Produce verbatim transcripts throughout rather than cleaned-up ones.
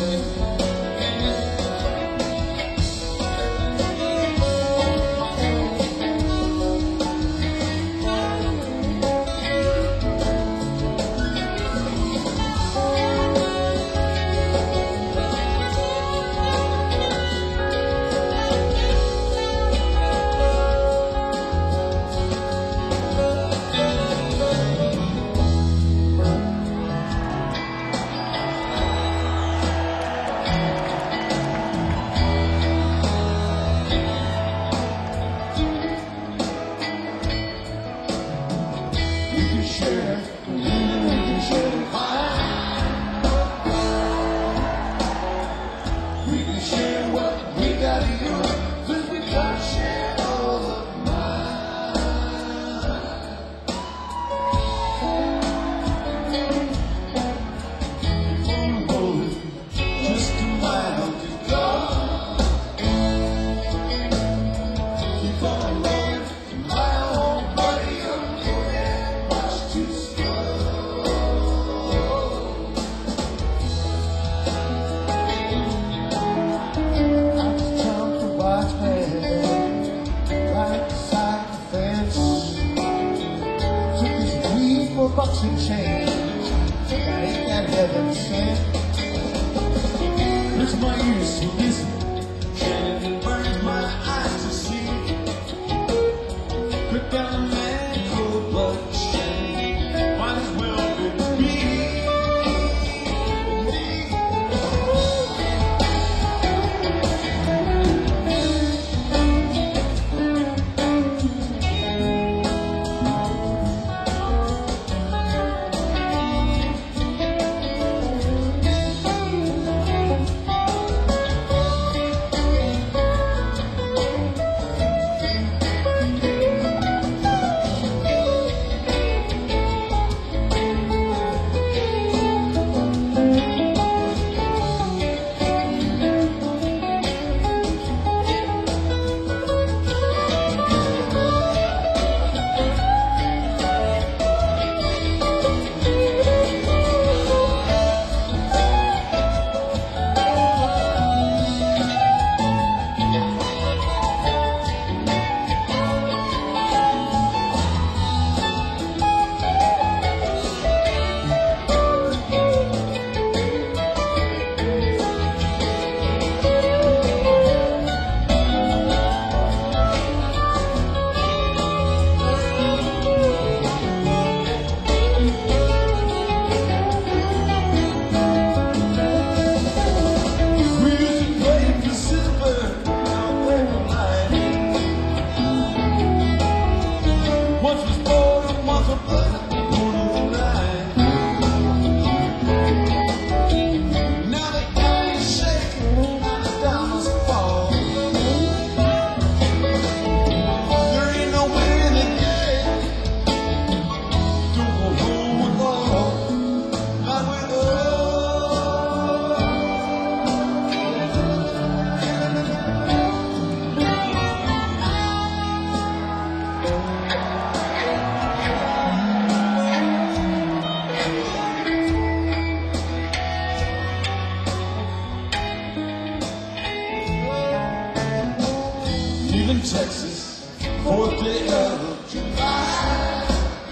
Bucks and change, that ain't that heaven sent. Hurts my ears to listen, and it burns my eyes to see. Put down a man cold blood shame, might as well be me. Texas, fourth day of July.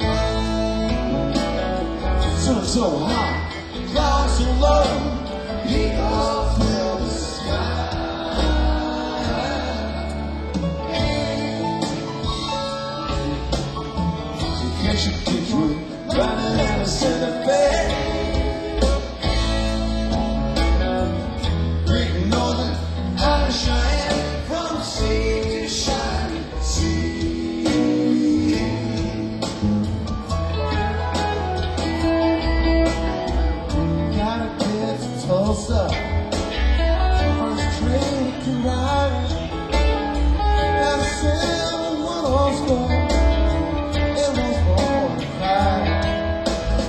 Sun so hot, clouds so low, eagles fill the sky. Catch a Detroit, running out of Santa Fe. Great Northern, out of Cheyenne, from sea to shining sea. Gotta get to Tulsa, first train to ride. Got a seven one horse car, it was born to cry.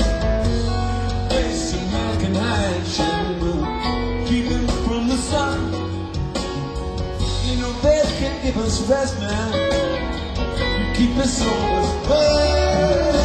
Face American high and will keep him from the sun. You know they can give us rest, man. You keep us on the way.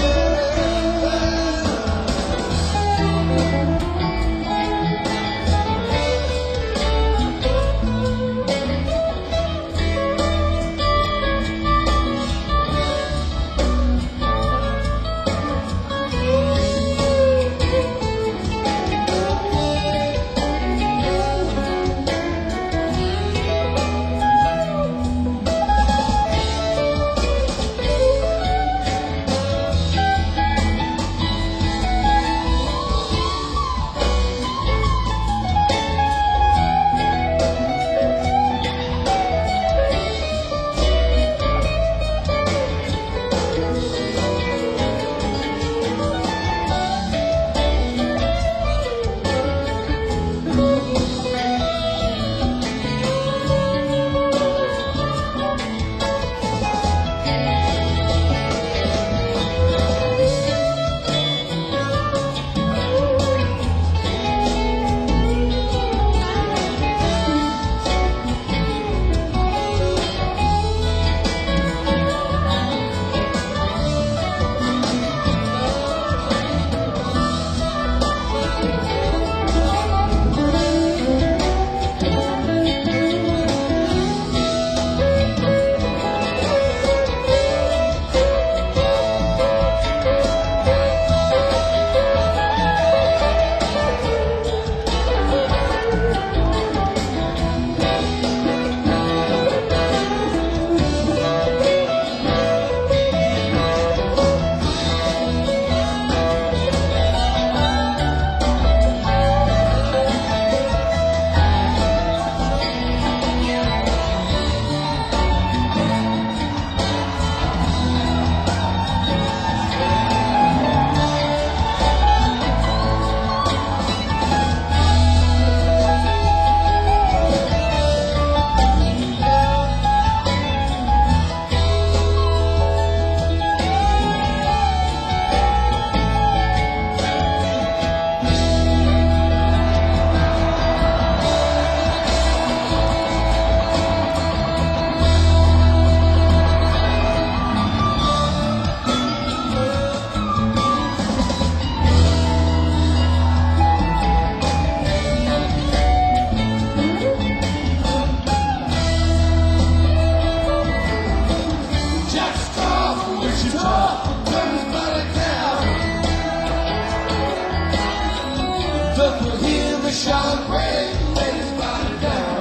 break, lay his body down.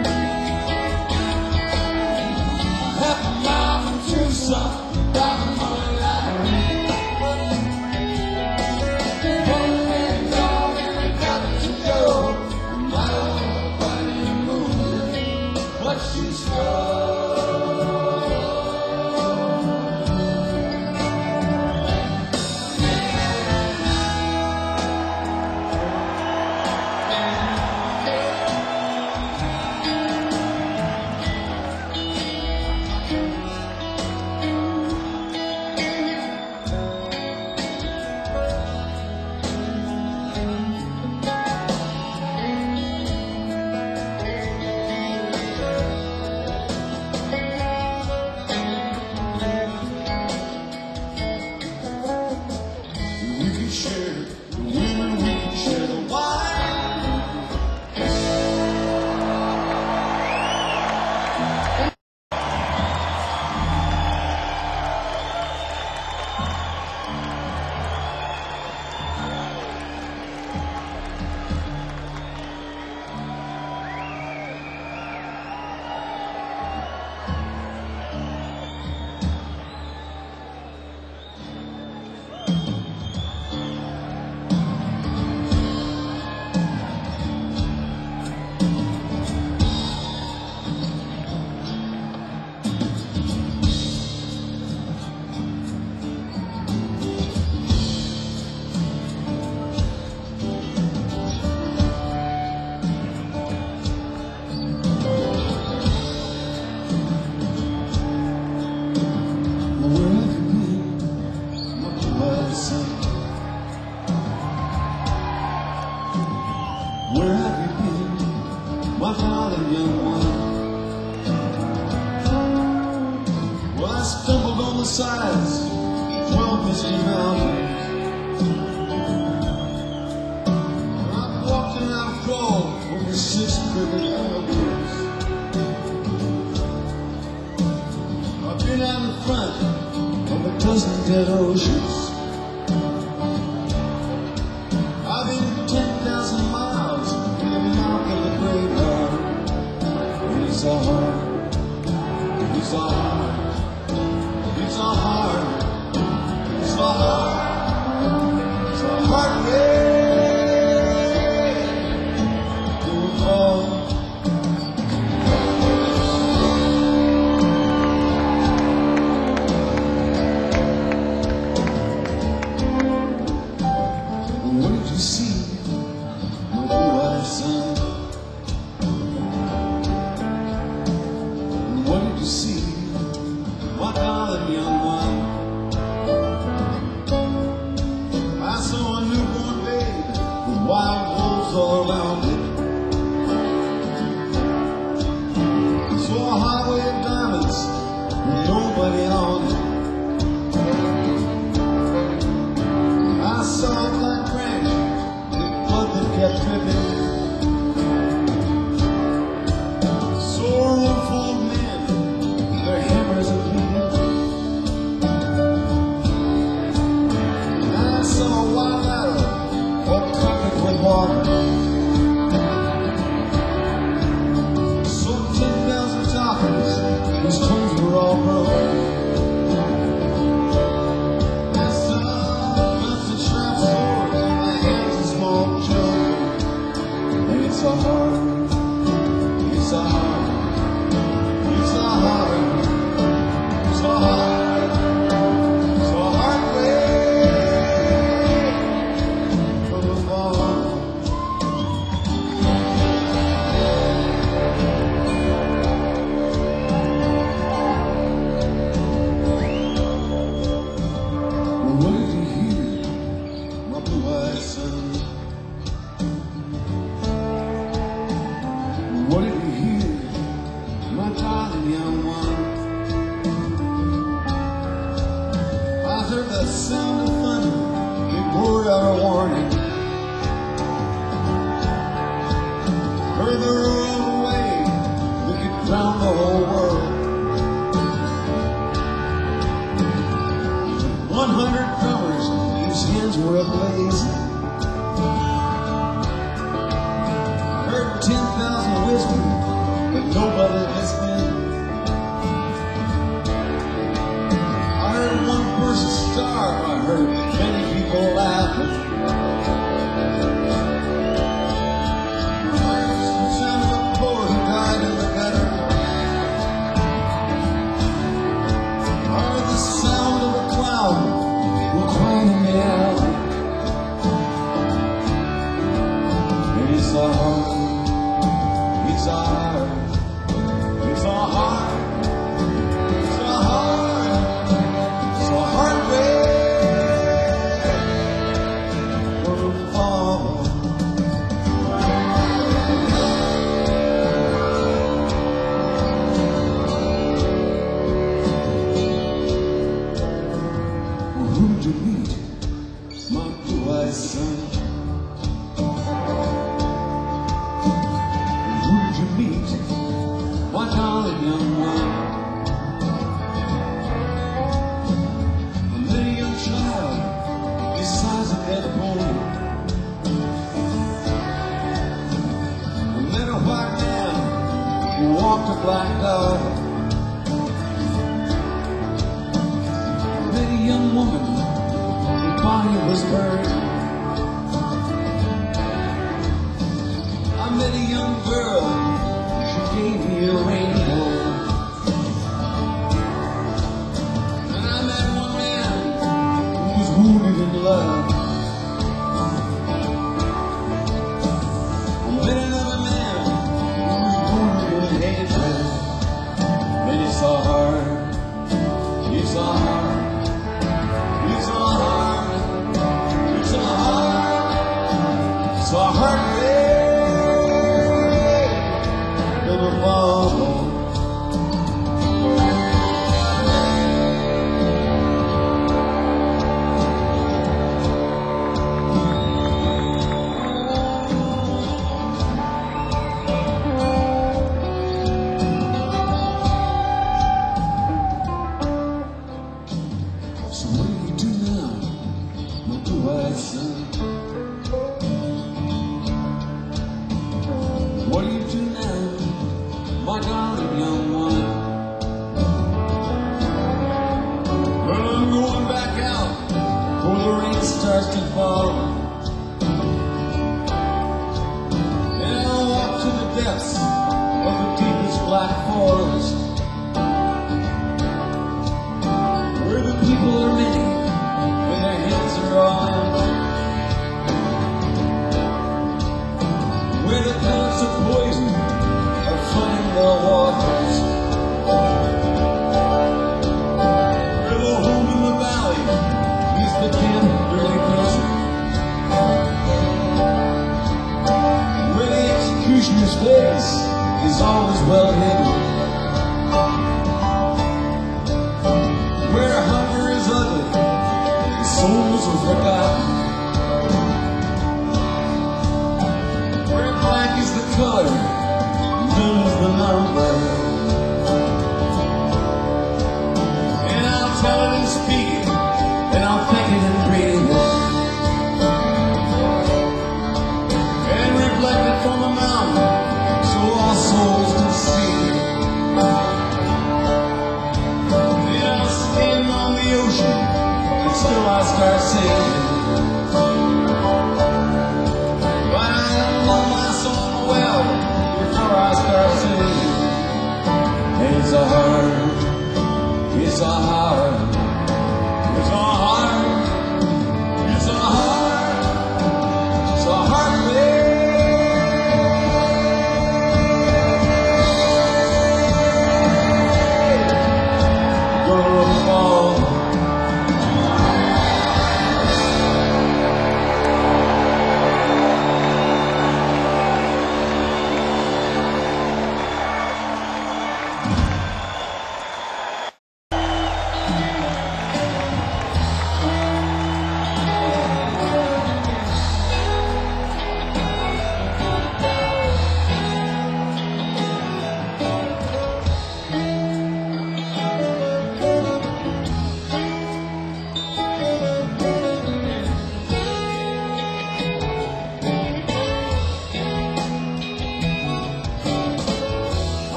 Half a mile from Tucson, down the money line. One man dog and they got to go. My old body moving, but she's gone. Where have you been, my darling young one? Well, I stumbled on the sides of twelve misty mountains. I'm walking out of gold over six crooked mountains. I've been out in front of a dozen dead oceans. I've been ten thousand miles in the mouth of the graveyard. It's a hard, it's a hard, it's a hard, it's a hard, it's a hard way to fall. What did you see? What did you see, my darling young one? I saw a newborn babe with wild wolves all around it. I saw a highway of diamonds with nobody on it. I saw a black branch with blood that kept dripping. So ten thousand talkers, whose tongues were all broken. And some melted sharp swords in the hands of small children. And it's a hard, it's a hard, it's a hard, it's a hard, it's a hard way from the fall. What did you hear, my blue-eyed son? What did you hear, my darling young one? nobody listening. I heard one person starve, I heard many people laughing. The sound of a poor who died in the gutter. I heard the sound of a clown who cried in the alley. And it's a heart, it's a heart, it's a heart, it's a heart, it's a heartbreak for a father. Who'd you meet, my blue-eyed son? Who'd you meet, my darling young one? I met a young child, the size of that pony. I met a white man who walked a black dog. I met a young woman, her body was burned. I met a young girl, she gave me a rainbow. And I met one man who was wounded in love. I met another man who was wounded in hatred. And it's a heart, it's a heart, it's a heart, it's a heart, it's a heartbreak. So what do you do now, my blue-eyed son? What do you do now, my darling young one? Well, I'm going back out before the rain starts to fall. And I'll walk to the depths of the deepest black forest, where the people are many and their heads are all empty, where the pellets of poison are flooding the waters, where the home in the valley is the damp, dirty desert, where the executioner's face is always well hidden, where hunger is ugly and souls are forgotten, where black is the color, none is the number. And I'll tell it and speak it, and I'll think it and breathe it, and reflect it from the mountain so all souls can see it.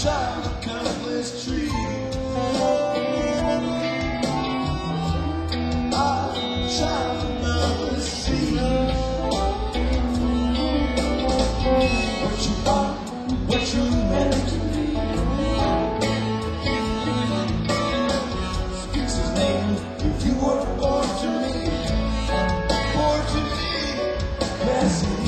child of countless trees. I'm a child of boundless seas. What you are, what you meant to be. Speaks his name if you were born to me. Born to me, Cassidy.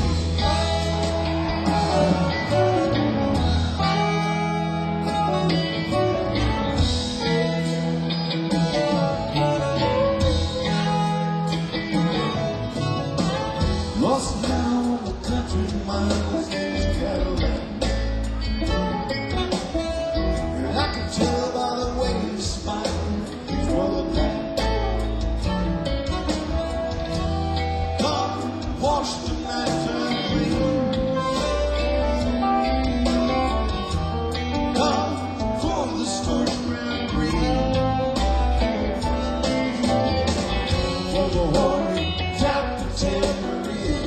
Lost now in the country miles in Cadillac. And I can tell by the way you smile, he's rolling back. God washed the night turn green. God for the scorched ground green. For the horny tap the tambourine.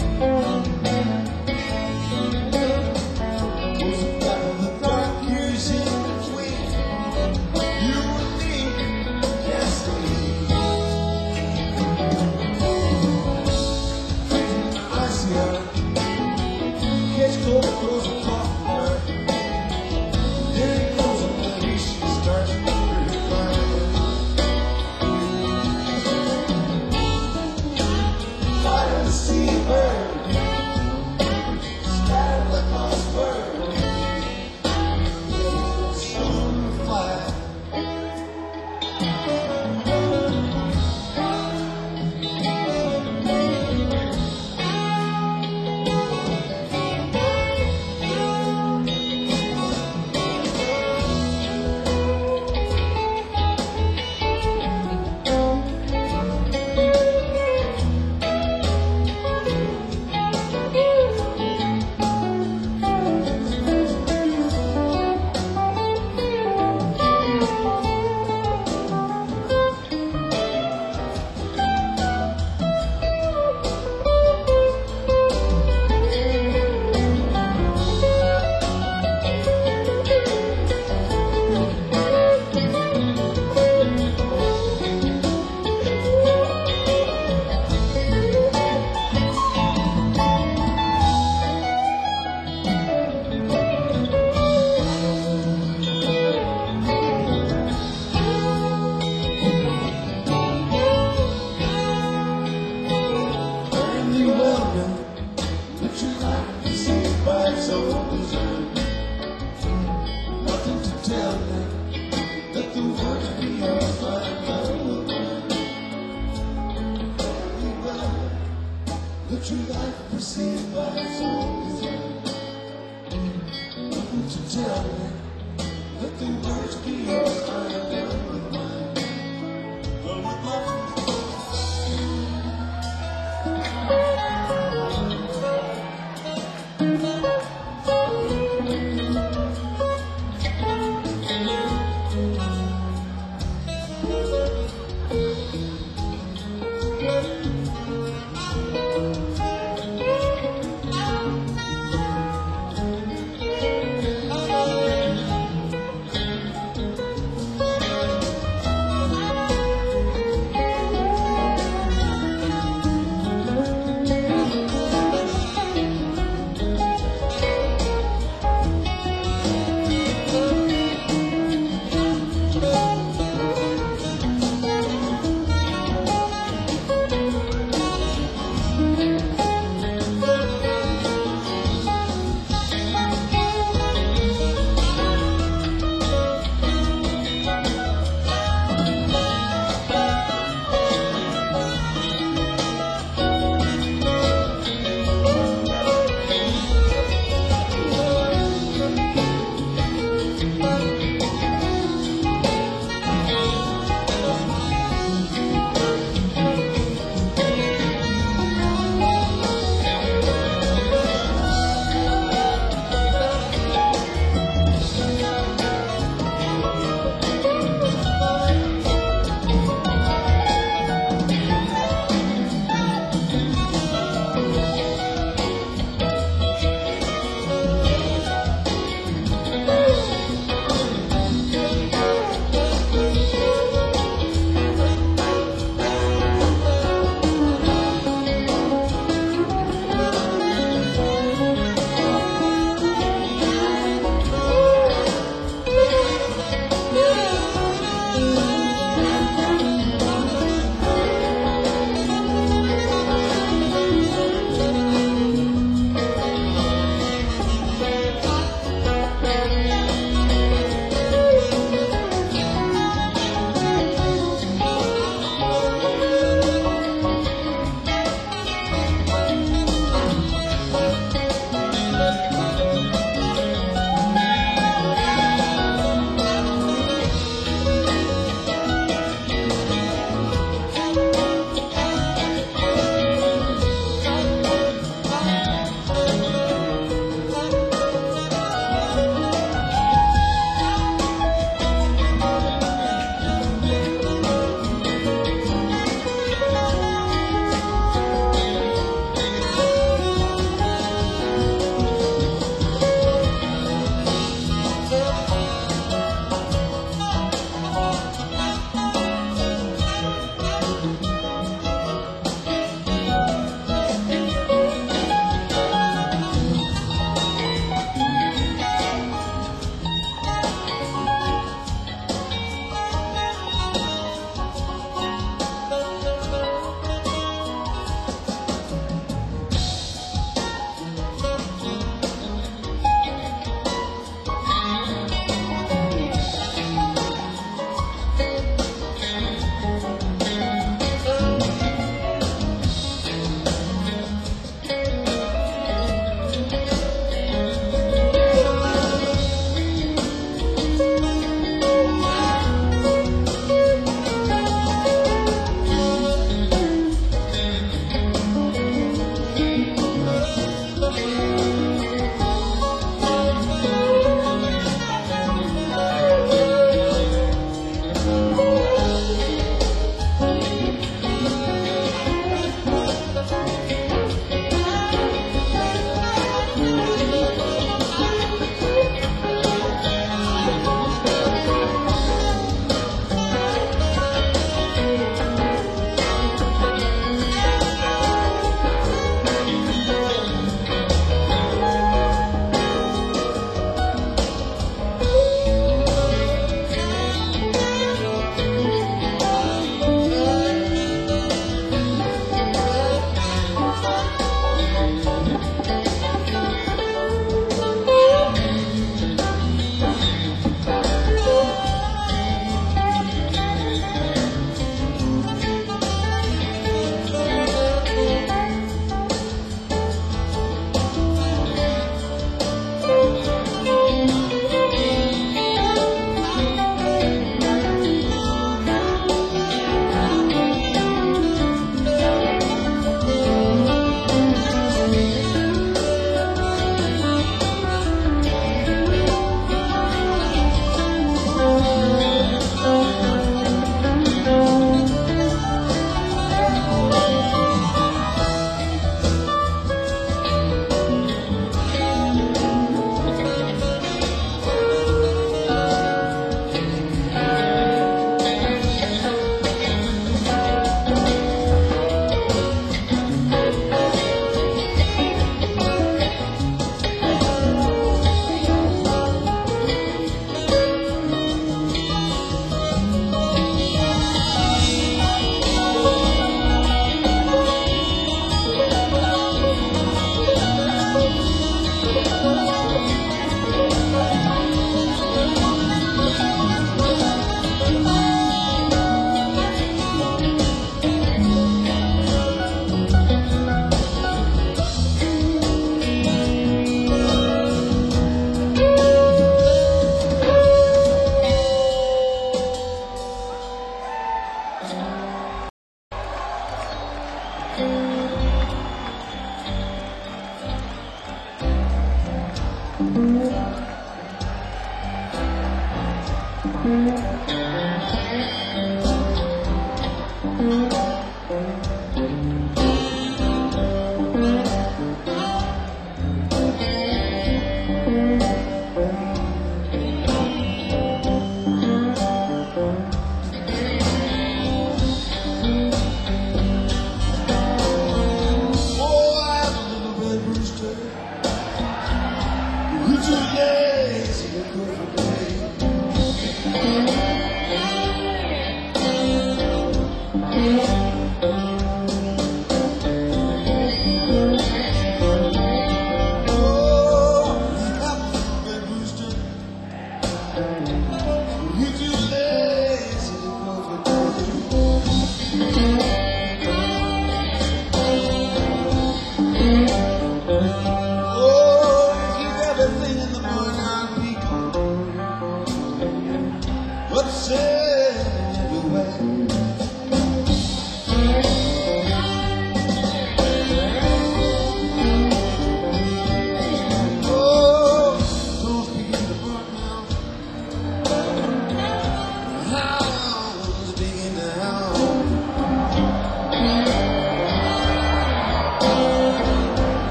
Catch cold across the coffin. There he goes on the leash, she starts to cry. Fire the seabird, scattered like moss bird. Storm fire. Let your life be saved by its own design. Nothing to tell them. Let the words be yours, my love. Let your life be saved by its own design. Nothing to tell them. Let the words be yours, my love with mine. Love with mine.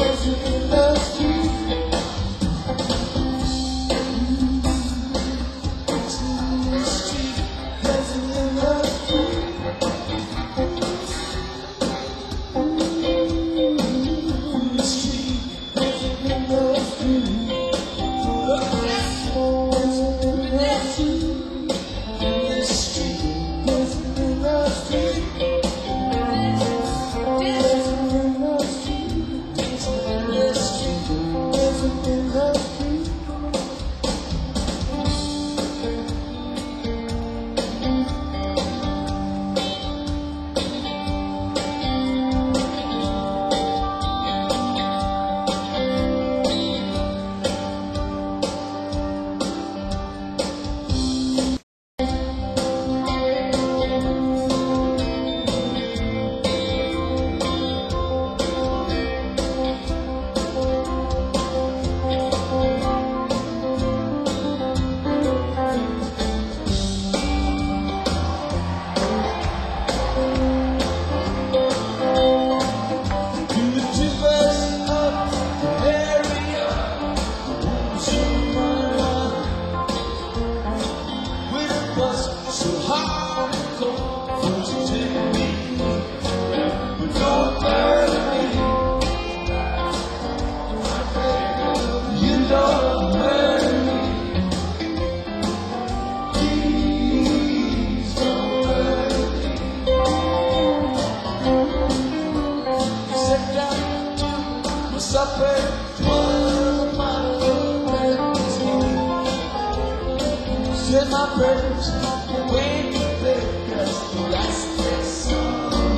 Share my prayers when you beg us to last this song.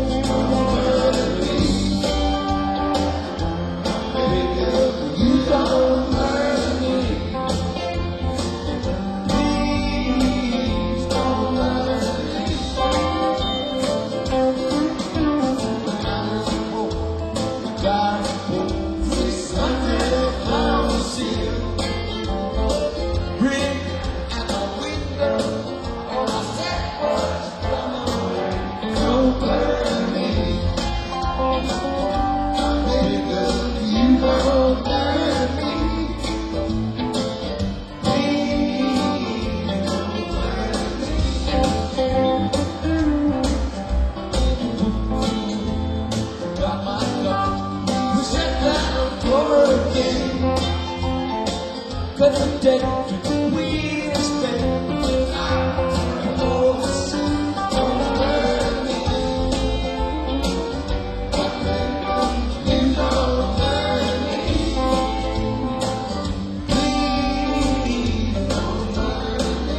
Baby, you don't hurt me. Please don't hurt me. When I'm home, God, please Sunday, I will see you. Bring cause I'm dead to the wheels, baby. Oh, don't hurt me. But baby, you don't hurt me. Please don't hurt me.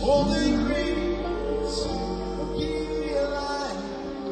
all the ingredients of beauty alive.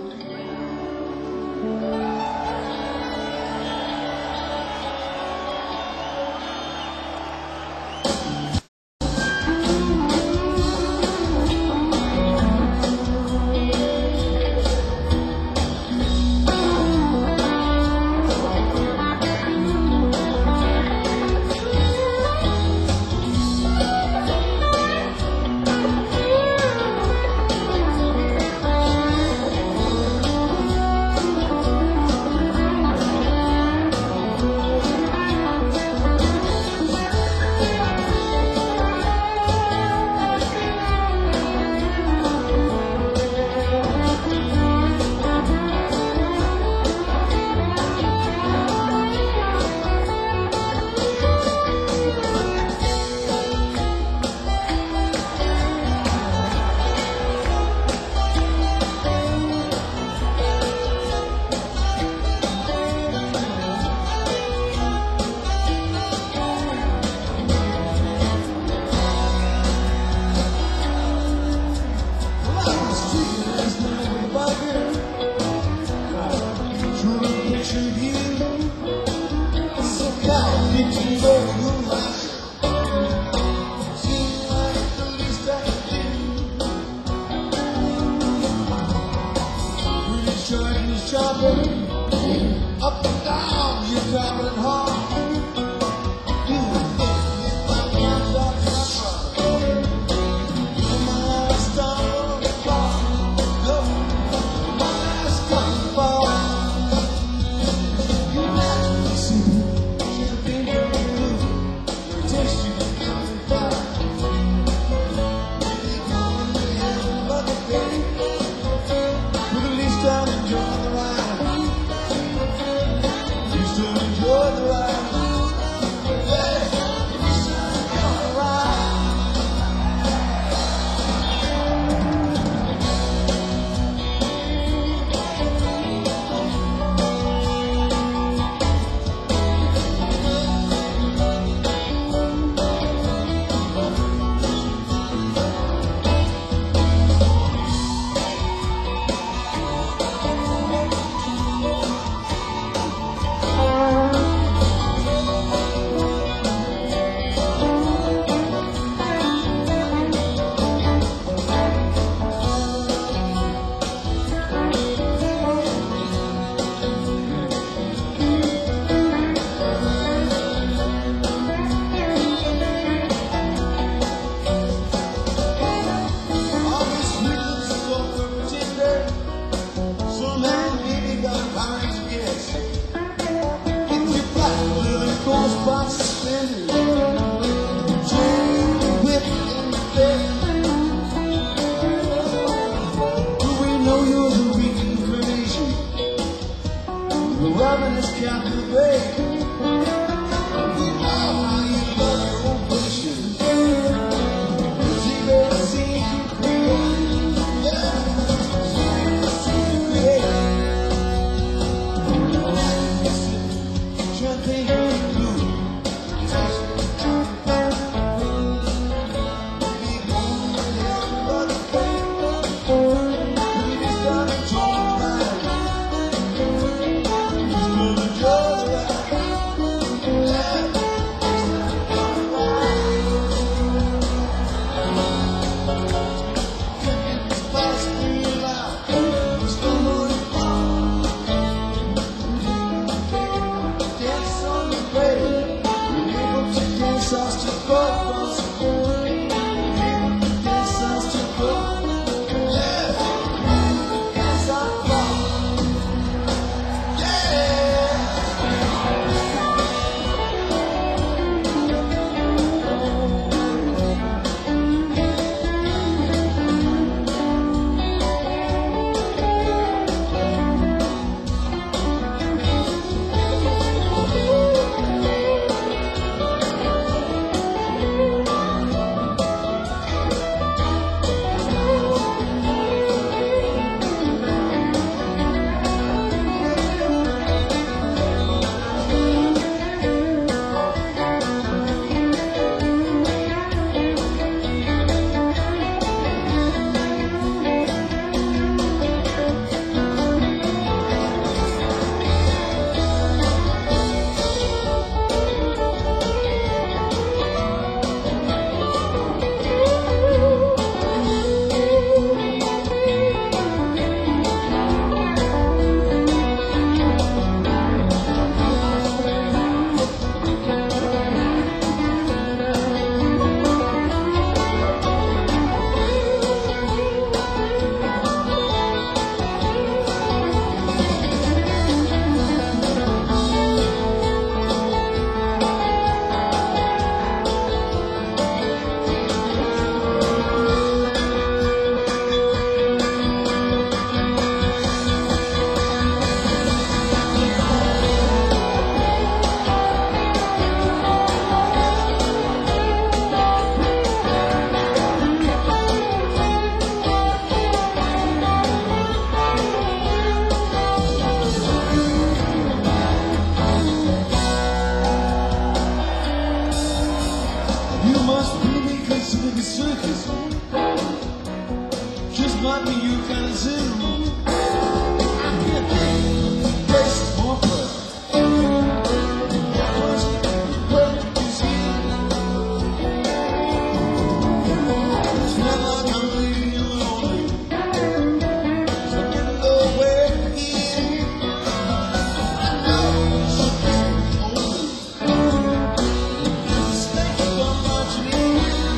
Up and down, you're traveling hard. You think my hands are covered. My eyes down the bar. No, my eyes down the bar. You naturally see champagne from you. Taste you coming back. You come to heaven like a day. But at least I'll enjoy the ride. Enjoy the ride. Ravenous captivate. We know how you love your own patience. See where it seems to create. Yeah, see where it seems to create. Champagne and blue. Be one with everybody. We just gotta talk about it. must really consider the circus just might be your kind of zoo. Place is more fun. Perfect is here. It's not like I'm leaving you lonely. So I can go where to begin. I know something's only. Mistakes don't march in.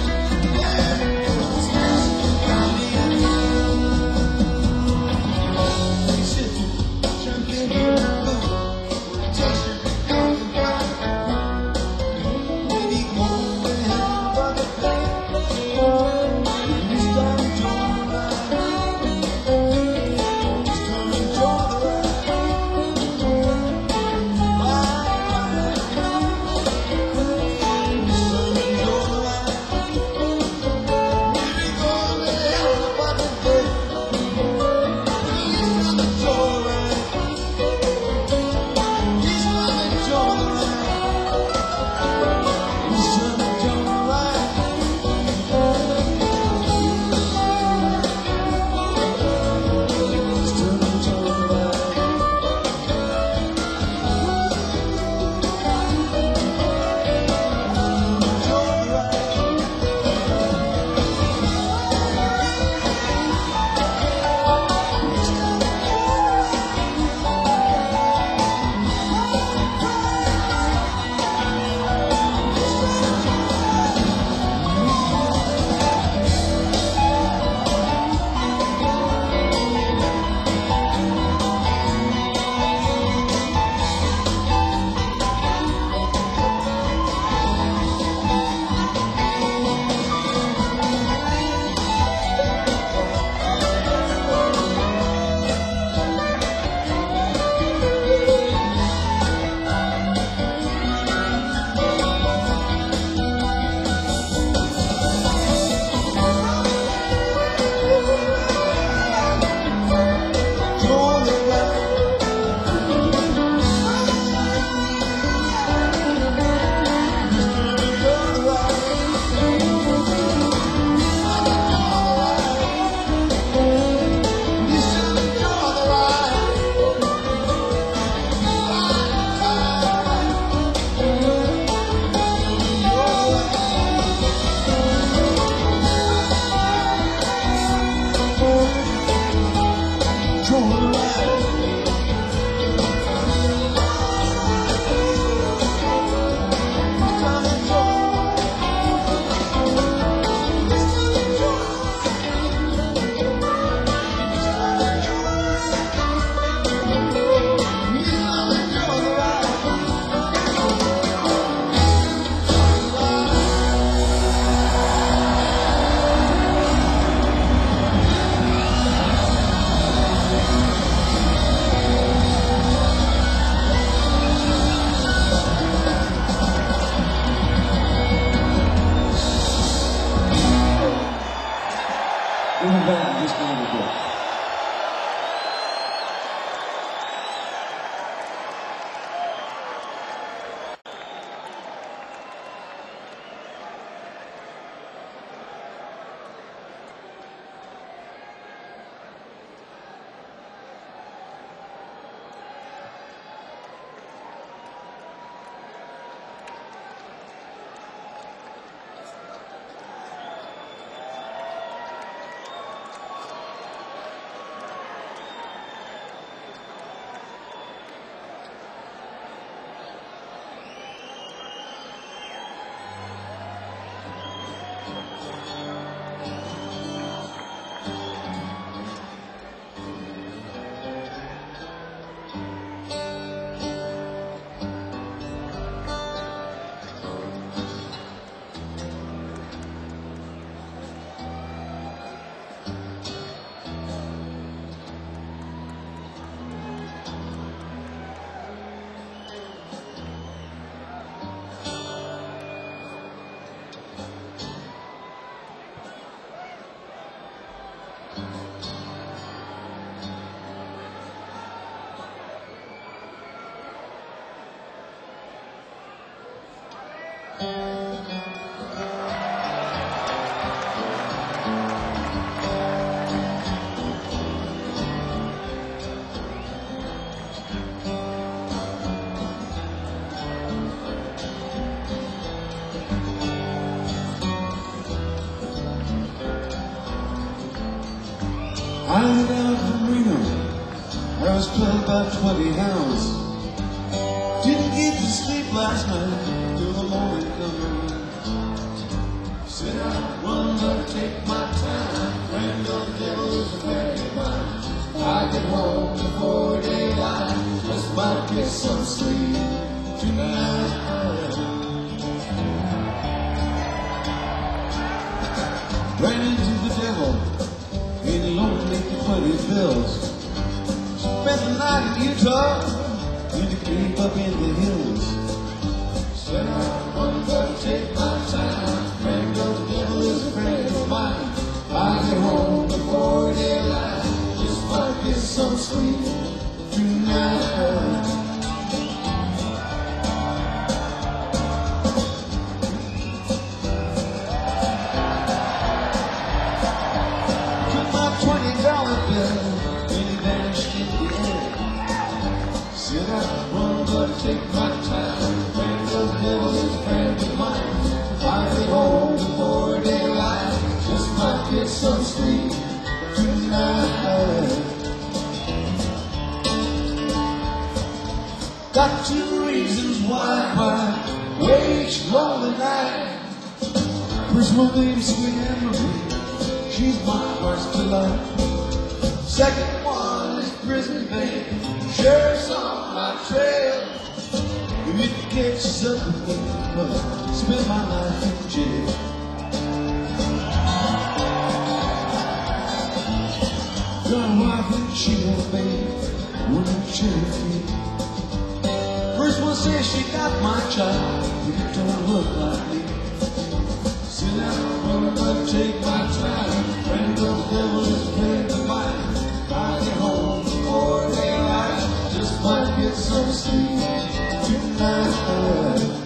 Even better, I'm just going to do it. I was down from Reno. I was killed by twenty hounds. Didn't get to sleep last night till the morning come around. Said I'd run, but take my time. Friend of the devil is a friend of mine. I get home before daylight. Just might get some sleep tonight. Ran into the devil and he loaned me twenty bills. Spent the night in Utah in the cave up in the hills. Said I'm gonna take my time. Friend of the devil is a friend of mine. I get home before daylight. Just might get some sleep tonight. Twenty dollar bill and he vanished in the air. Said I'd run, but take my time. Friend of the devil is a friend of mine. I get home before daylight. Just might get some sleep tonight. Got two reasons why I wait each lonely night. First one named Sweet Anne-Marie. She's my heart's delight. Second one is prison babe. Sheriff's on my trail. If it catches up with me, well, spend my life in jail. Got a wife and she won't babe. Wouldn't Cherokee. First one says she got my child. It don't look like me. Sit down, I'm gonna take my time. Friend of the devil is a friend of mine. I get home before daylight. Just might get some sleep tonight.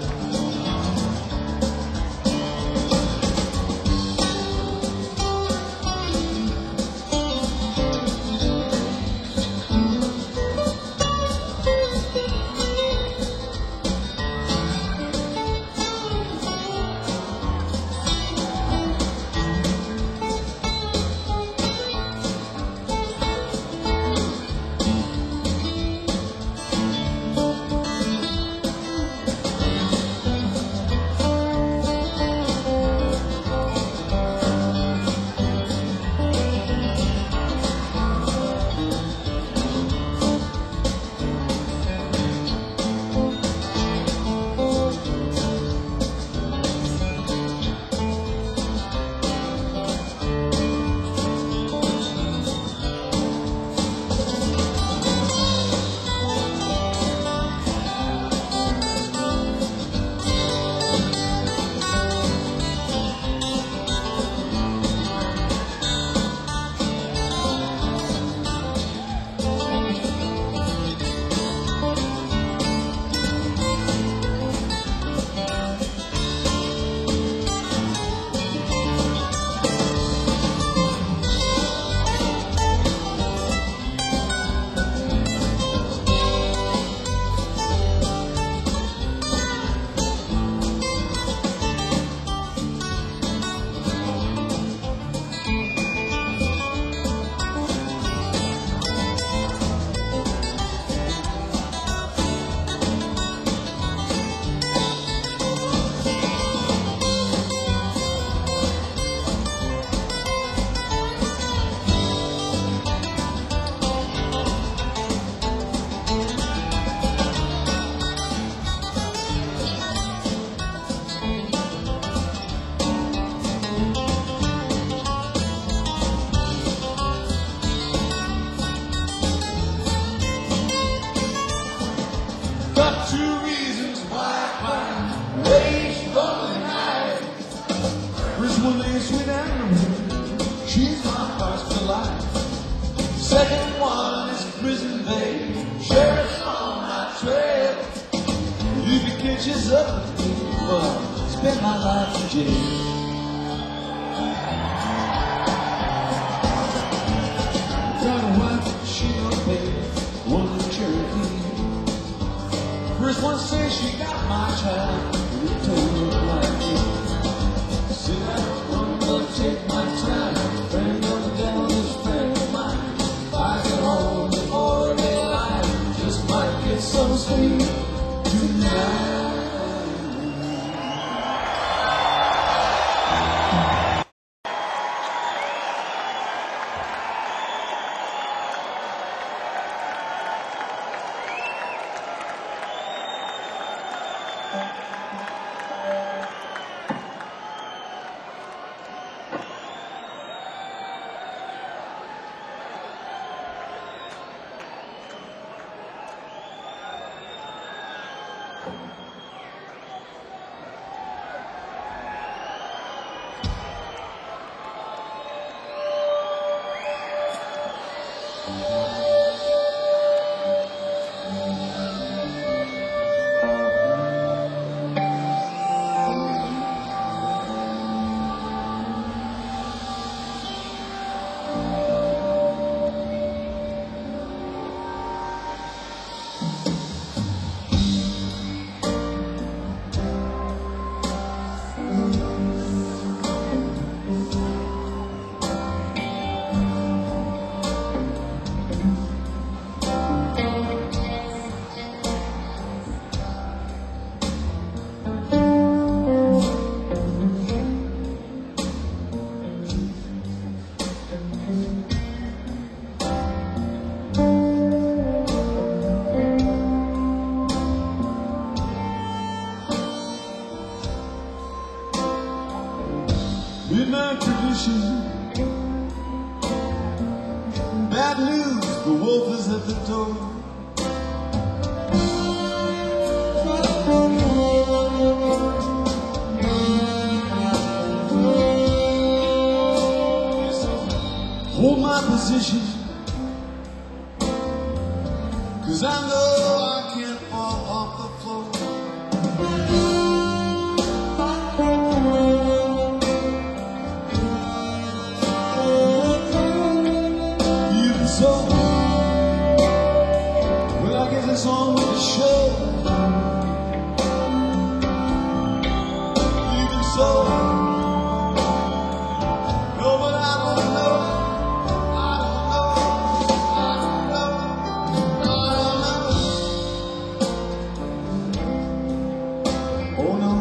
Got two reasons why I wait lonely night. First one is Sweet Anne-Marie. She's my heart's delight. Second one is prison babe. Sheriff's on my trail. If he catches up with me, well, I'll spend my life in jail. Got a wife, she don't pay. One Cherokee. First one says she got my child. It don't look like me. Sit down, I'm gonna take my time. Friend of the devil is friend of mine. In my tradition, bad news, the wolf is at the door. Hold my position, 'cause I know I can't fall off the floor. Even so, well, I guess it's on with the show. Even so, no, but I don't know. Oh no.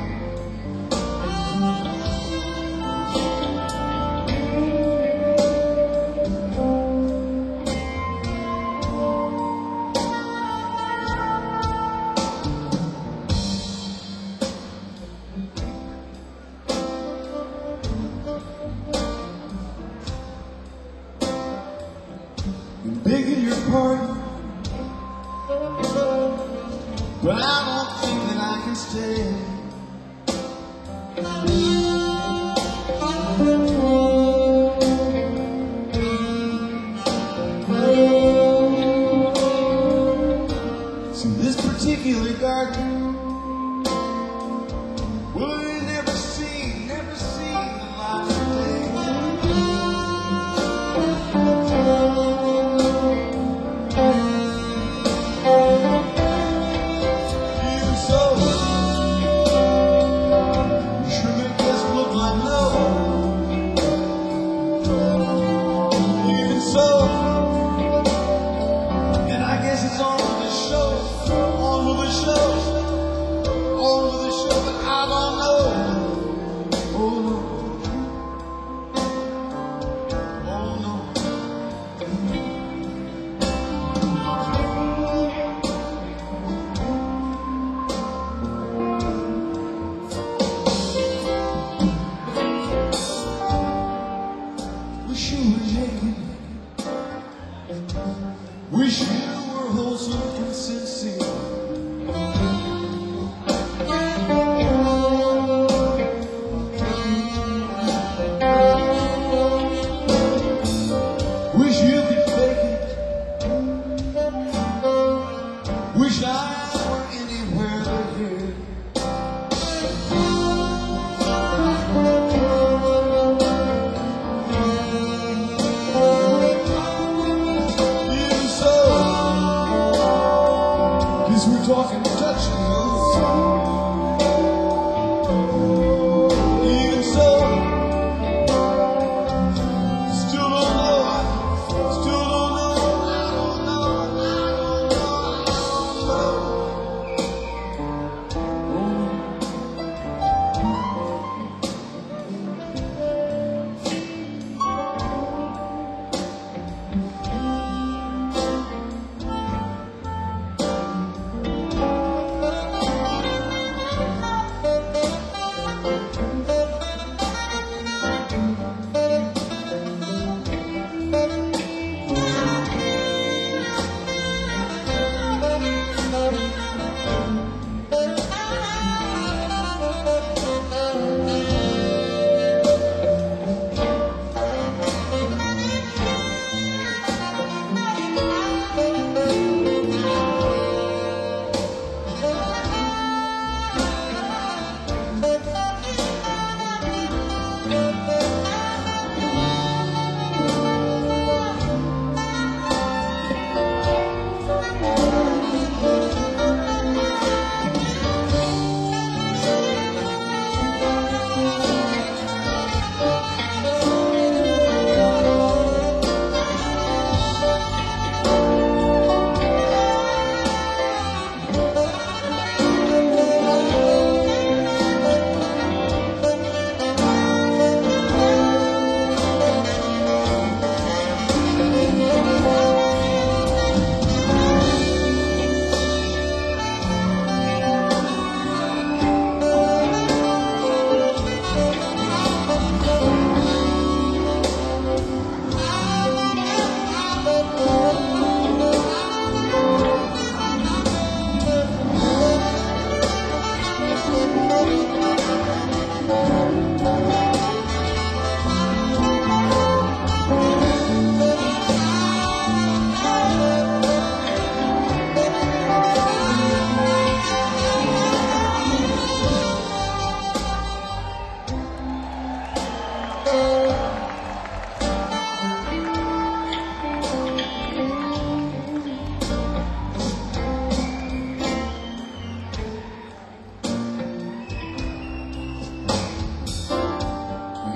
I'm begging your pardon, but I don't think that I can stay. See, this particular garden, well, it ain't never seen, never seen the light of day. Even so, you sure make this look like no. Even so, and I guess it's on with the show, on with the show, on with the show, but I don't know.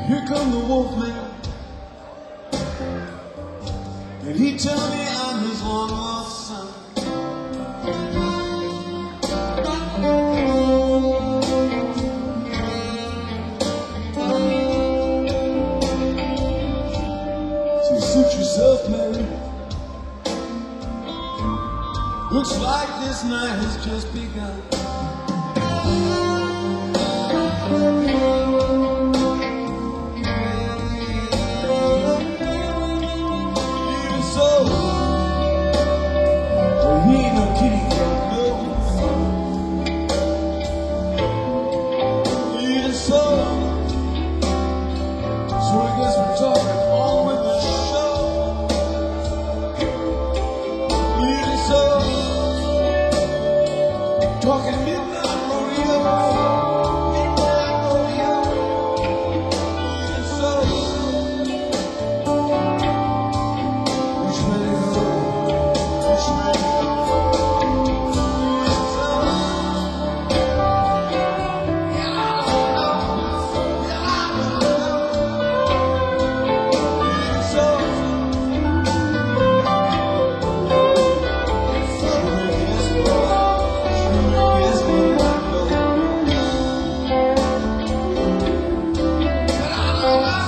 Here come the wolf man, and he tell me I'm his long lost son. So suit yourself, man. Looks like this night has just begun. Even so, well, he ain't no kitty cat, no. Even so, so I guess we're talking on with the show. Even so, talking midnight rodeo, midnight rodeo. Even so, which way to go? Which way to go? Even so, yeah, I don't know. Yeah, I don't know. Even so, sure is boy, sure is boy, I know. But I don't know.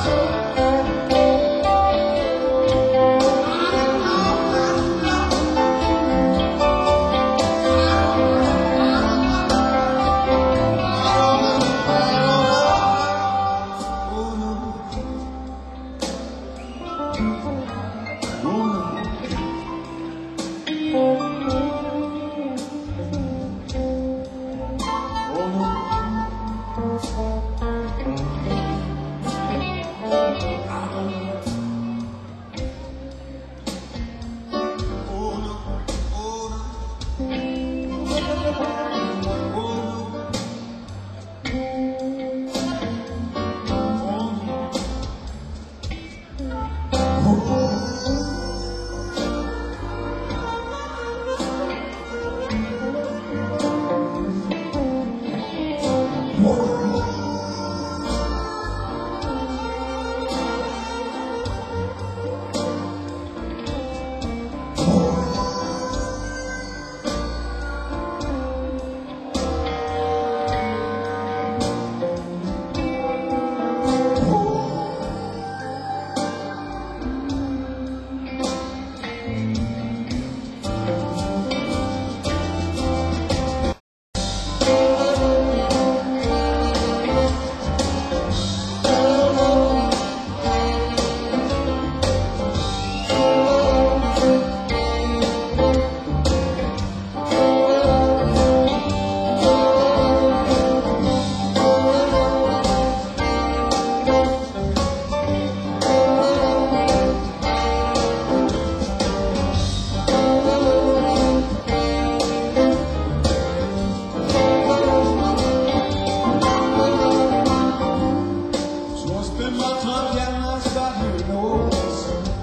So I spend my time counting outside here in Oaks.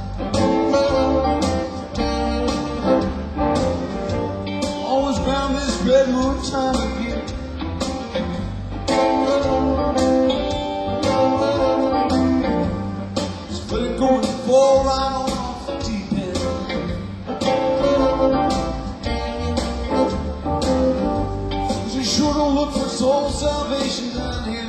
Always round this red moon time of year. Split it going full right on off the deep end. Cause you sure don't look for soul salvation down here.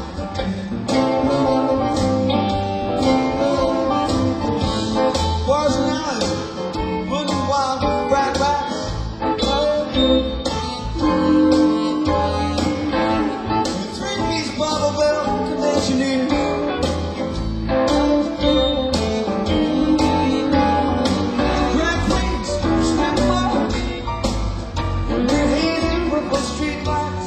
Bars and alleys, running wild with black rats. Three-piece Bible Belt convention here. Grand Prix, snap up. Red haze and purple street lights.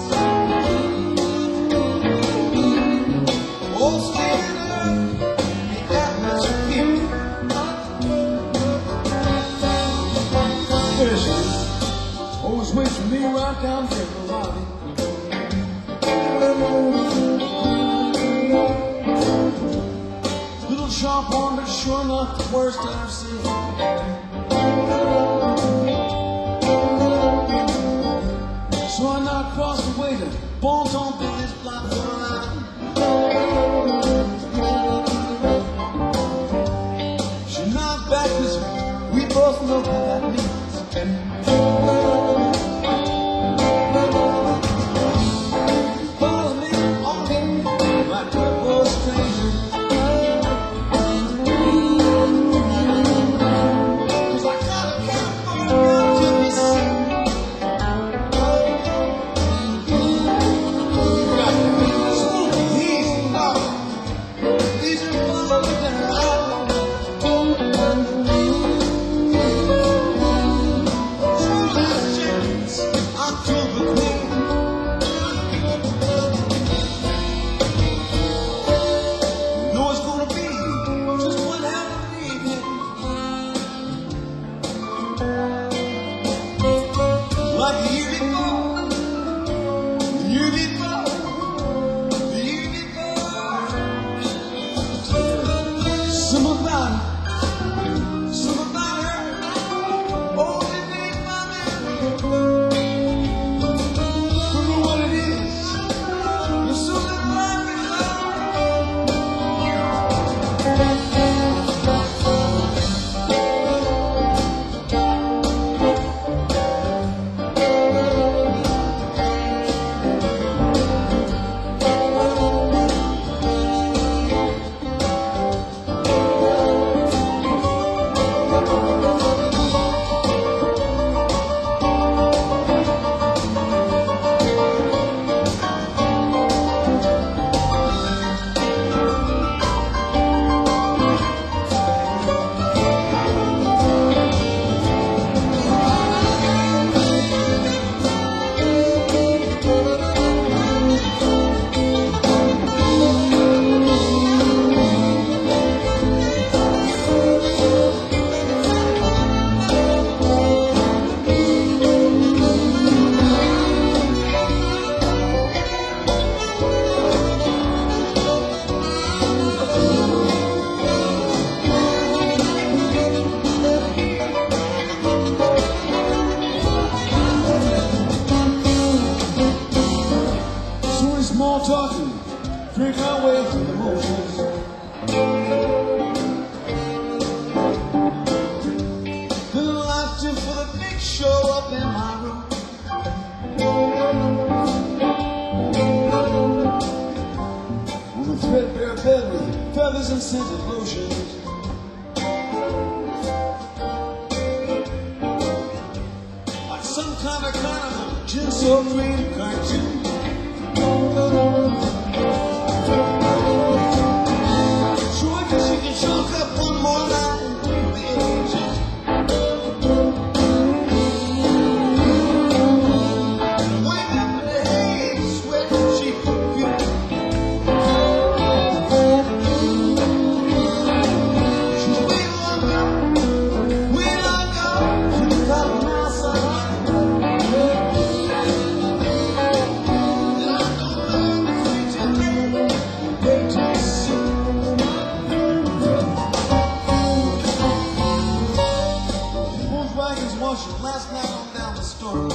Old standard, make that magic here. There she is. Always waits for me right down there in the lobby. Little sharp one, but sure not the worst I've seen. So I knocked across the way to Bon Ton Billy's block for a line. like we're both strangers. 'Cause I got a California to be seen. Like the year before, the year before, the year before. Some about it, some about her, only made my memory. Don't know what it is, there's something like it, small talking, drink our way through the motions. Then life to for the big show up in my room. On the threadbare bed with feathers and scented lotions. Like some kind of kind of gin so green cartoon. So I guess you can chalk up one more line to the ages. And wake up in the haze, sweat and cheek perfume. She's way longer, way longer, she's got a mouse on her. Last night on down the store.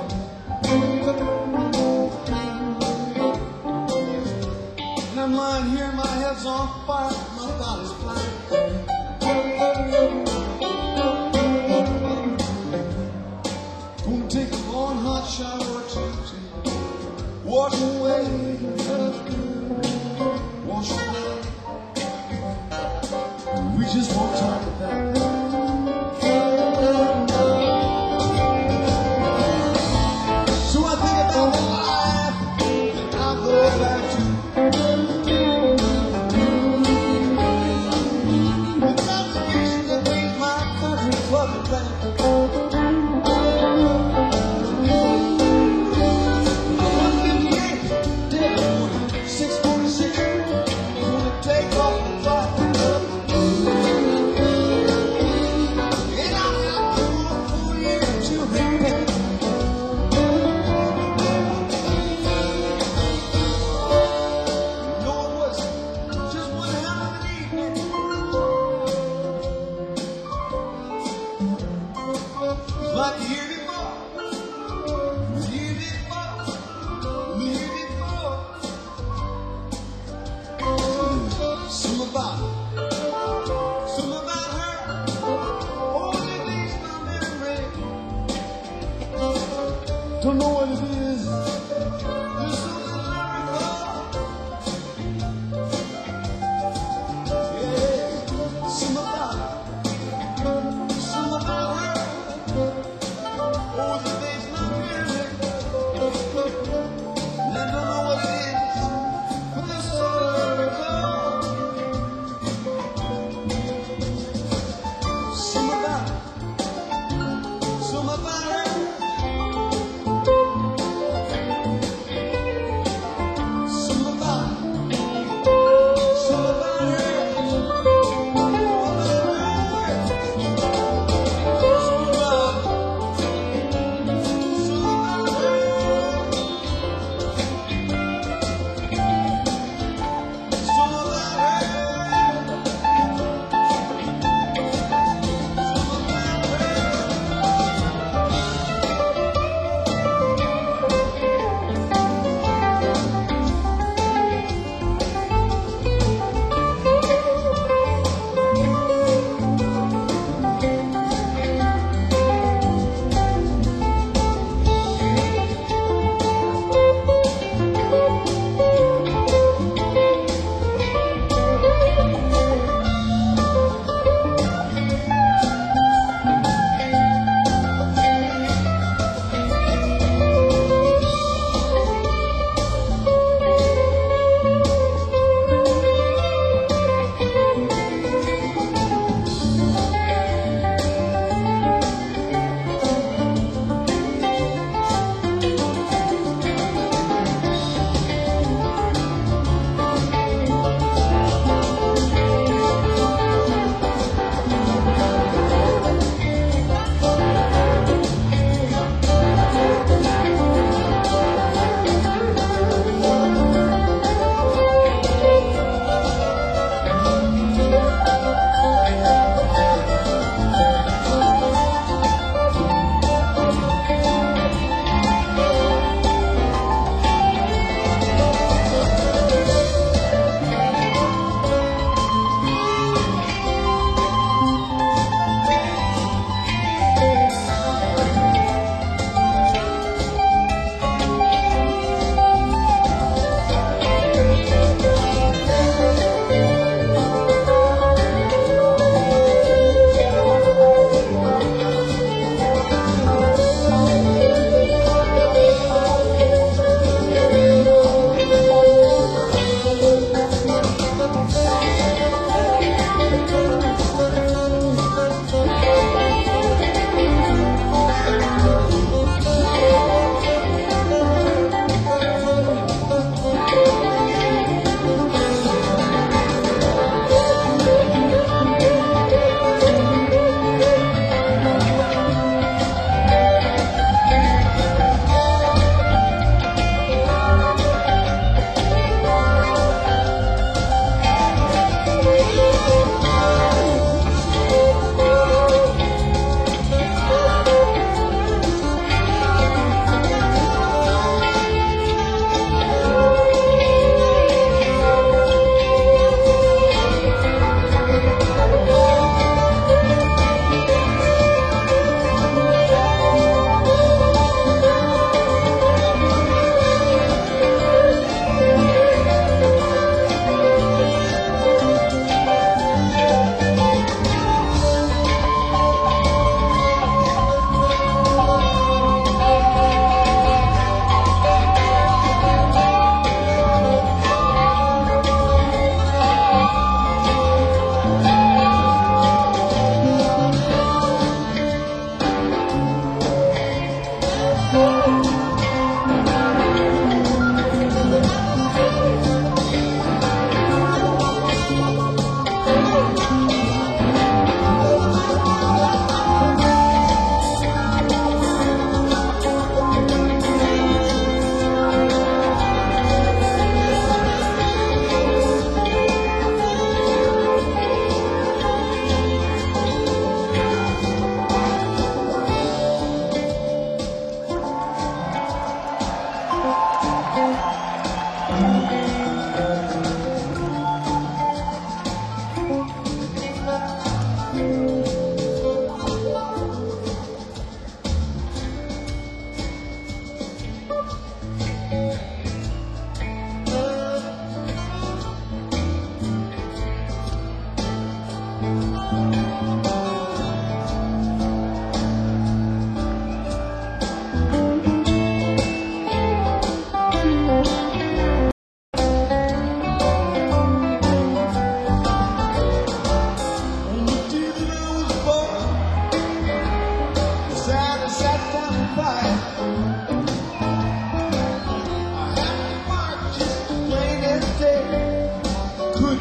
And I'm lying here, my head's on fire, my body's blind. Gonna take a long hot shower or two to wash away, wash away. We just won't talk about it. Like the year before, the year before, the year before. Some about it, some about her, only makes my memory. Don't know what it is, there's something I recall.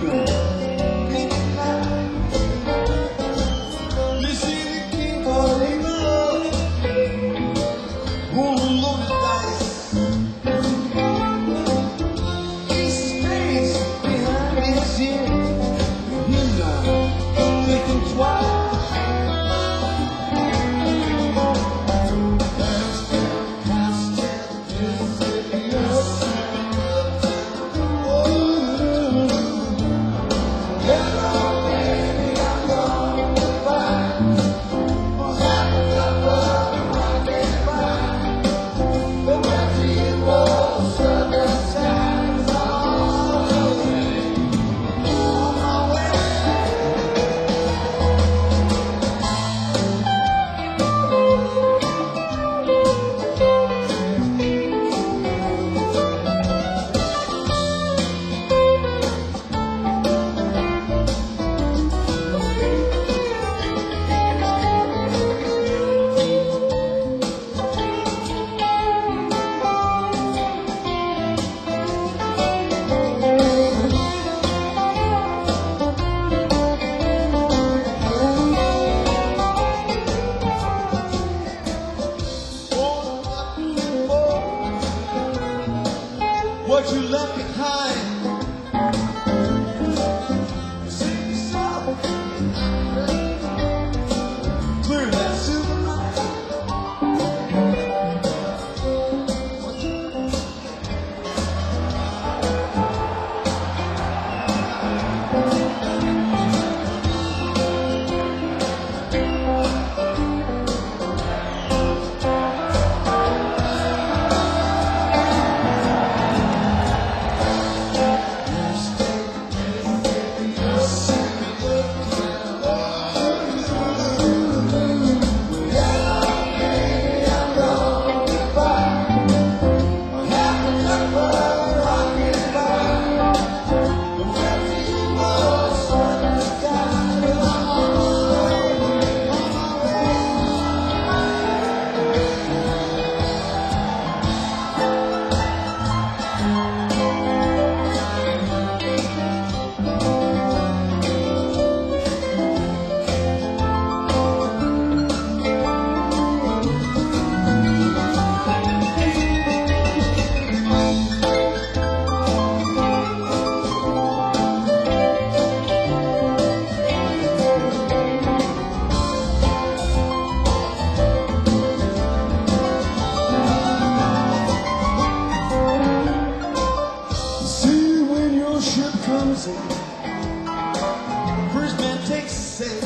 Cuban. You see the king of love, won't load the dice. He's space behind his ear. You know, thinking twice. What you left behind. Sing the song. Clear that silver line. Comes in. First man takes a sail.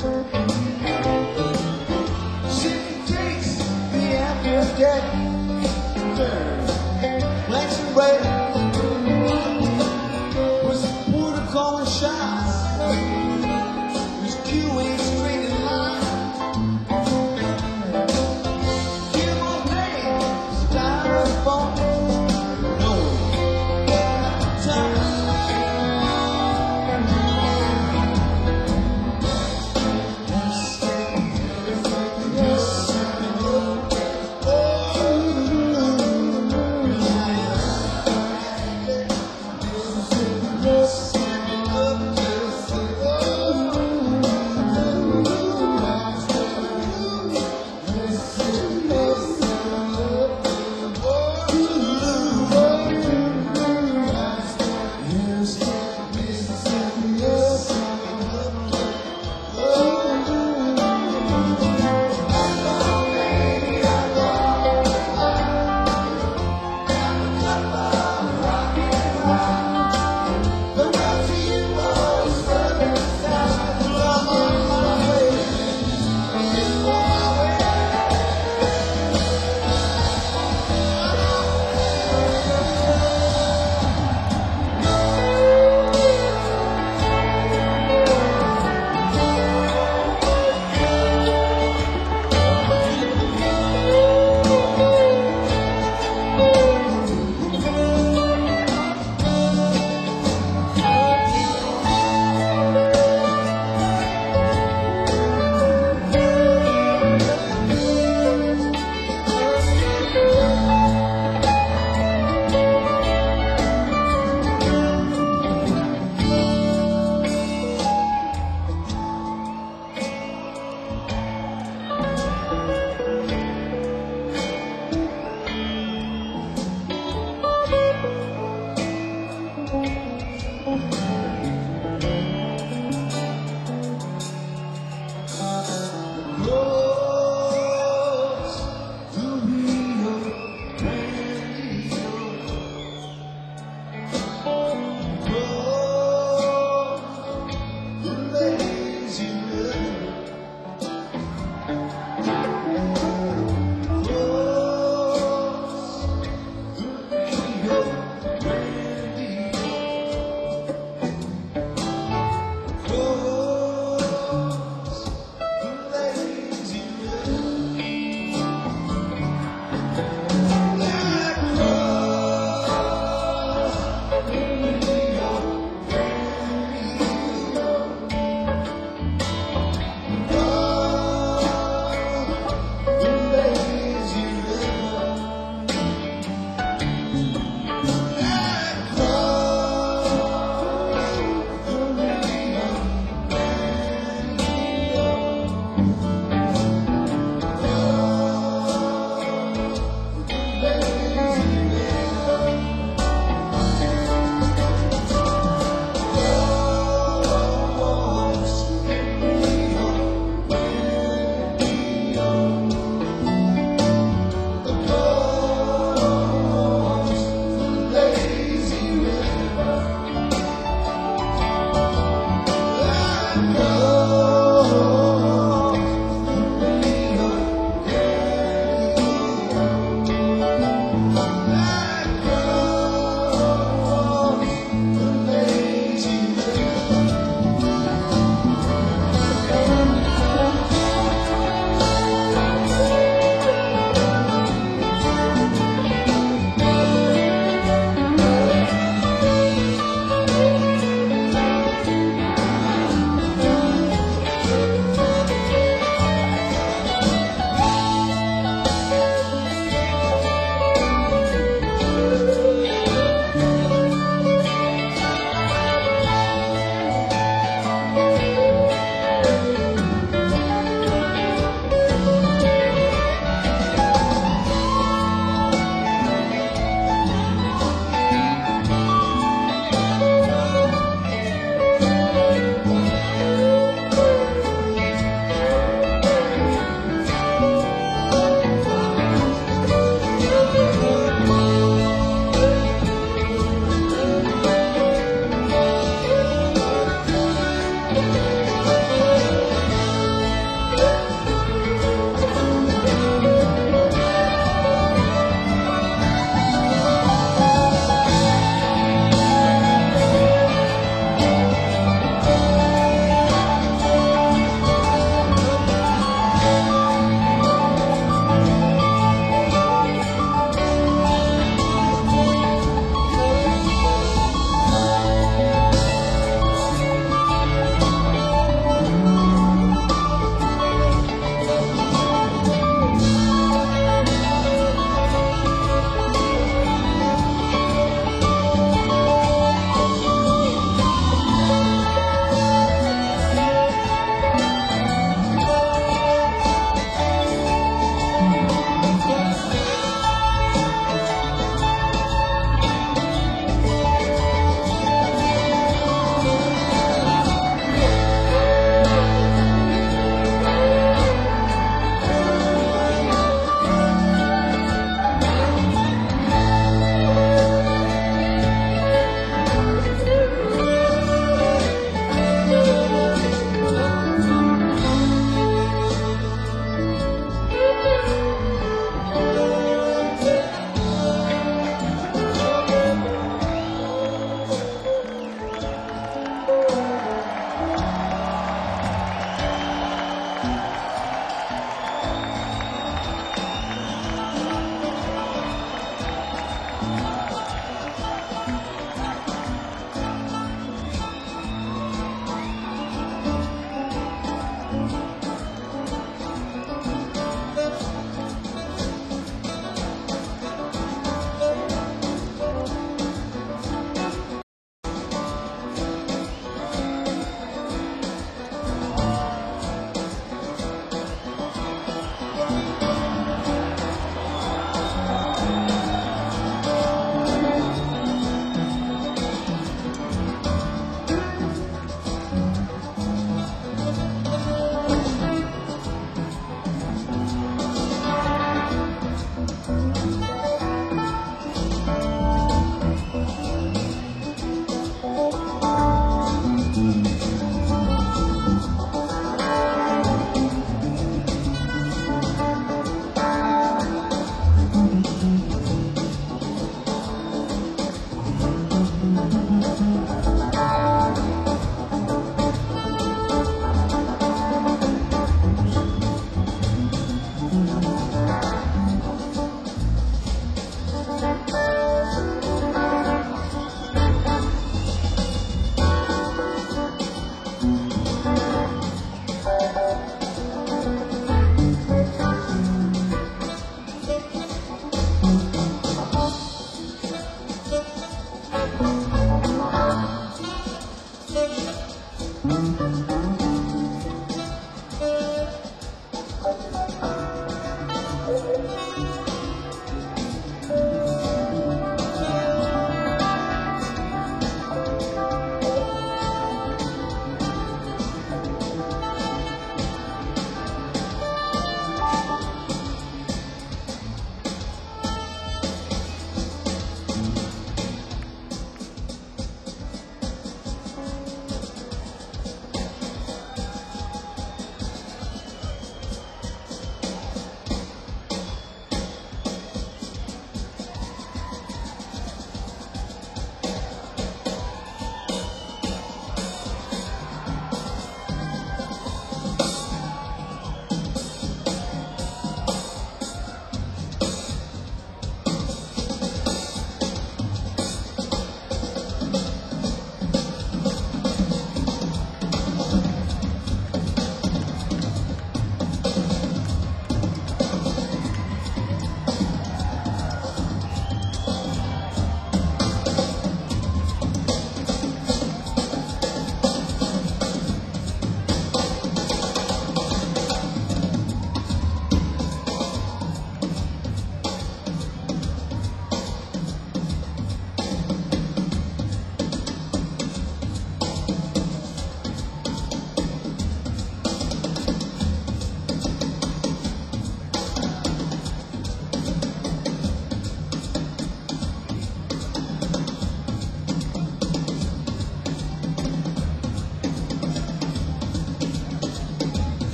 Ship takes the after deck. Planks and rail. Was the porter calling shots? His cue ain't straight in line. Give on name, styrofoam. No time.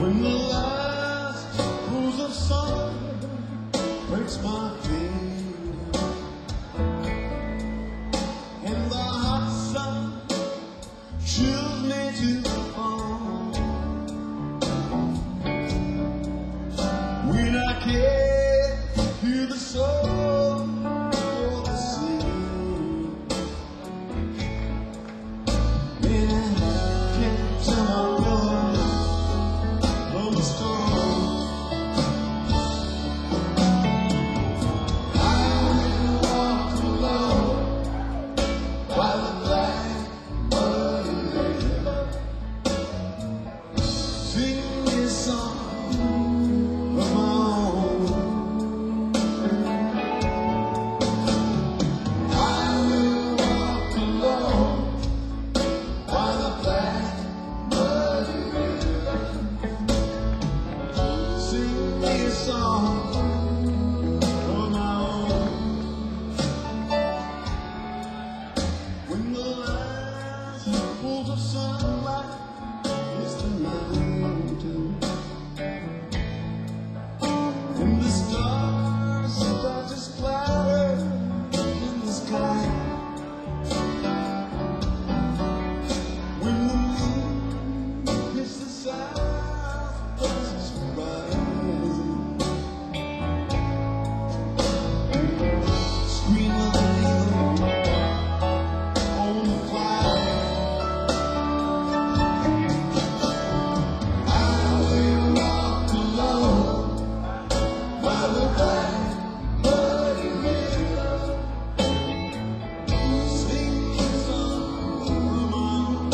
When the last rose of summer breaks my feet, and the hot sun chills me to the bone, when I can't hear the soul of the sea, when I can't tell my brother from the storm, I will walk alone by the black muddy river, sing me a song of my own. I will walk alone by the black muddy river, sing me a song of my own. When the last pulls of sunlight hits the mountain, and the stars start to splatter in the sky, when the moon hits the south west horizon, scream of the needle on the fire, I will walk alone by the black muddy river, sing a song of my own.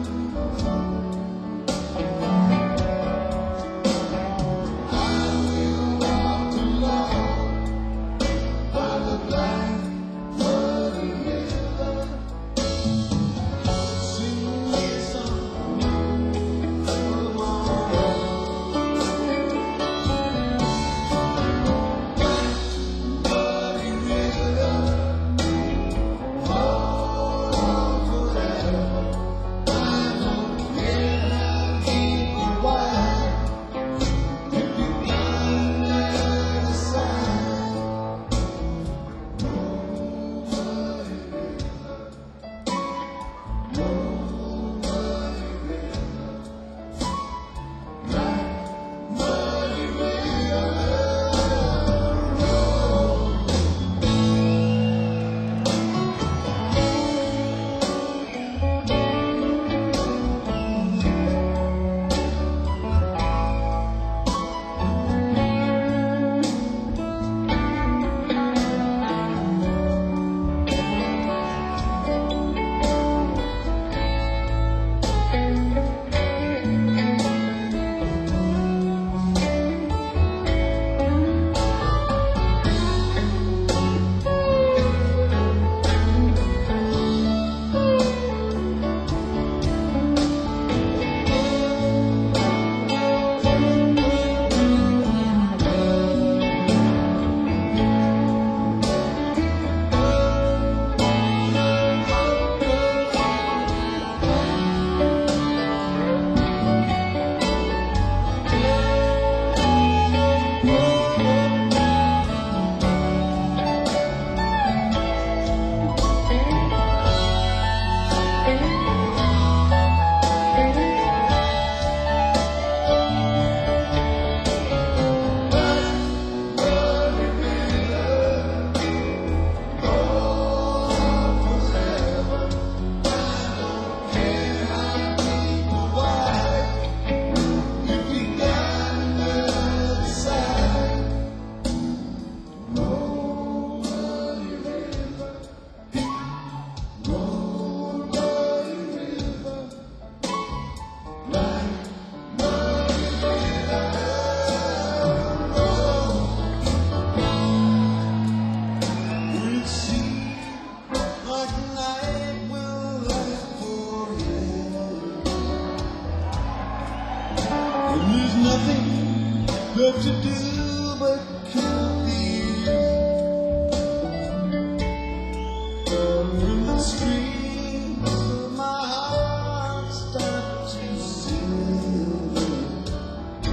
I will walk alone by the black muddy river, sing me a song of my own. Muddy river, hold on forever. I don't care how deep or wide, if you find the other side. No muddy river, no muddy river, black muddy river. Will it seem like the night will last forever, and there's nothing left to do but kill these? When the streams of my heart start to silver,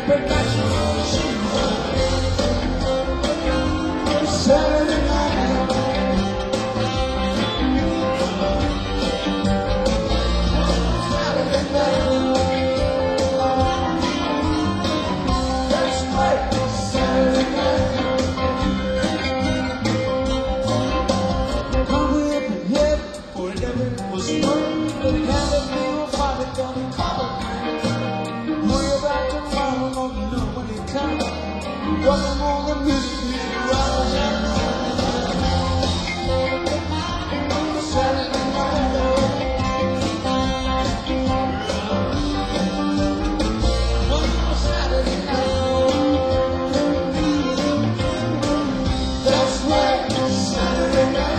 But that's Saturday night. Saturday night. That's right, Saturday night. Hungry up in heaven, whatever was fun. But it had a little party gonna call it. Worry about tomorrow, don't you know when it comes. Walking on the mystery ride. Saturday night. Oh, Saturday night. That's right, Saturday night.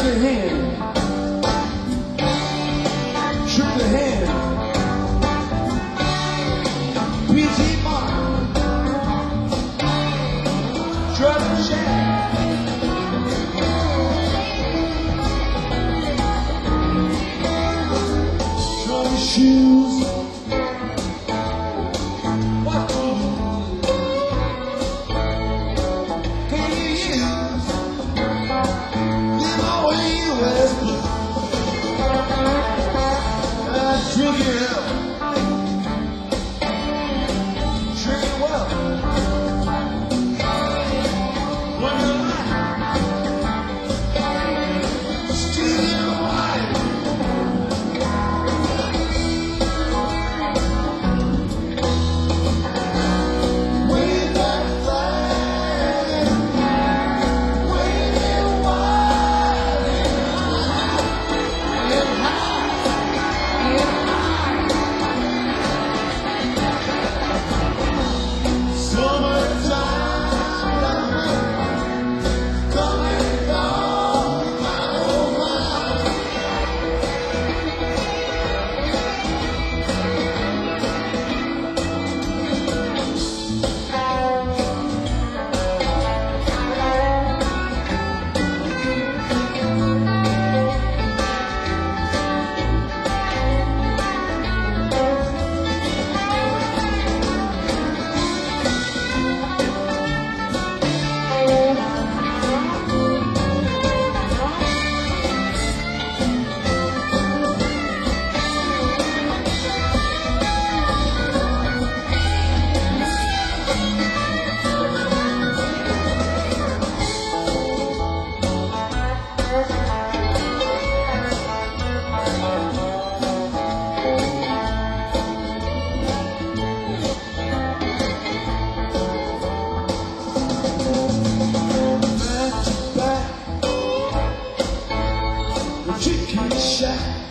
your hand. Shook your hand. P T Martin. Trouble Shack. Trouble shoes. What do you can you use? Live away West Blue. I drink it up. Drink it well. Wonder why. Still in white. Wave that flag. Wave it wide and high and high. Summertime coming down my old mind. Back to back, the chicken shack.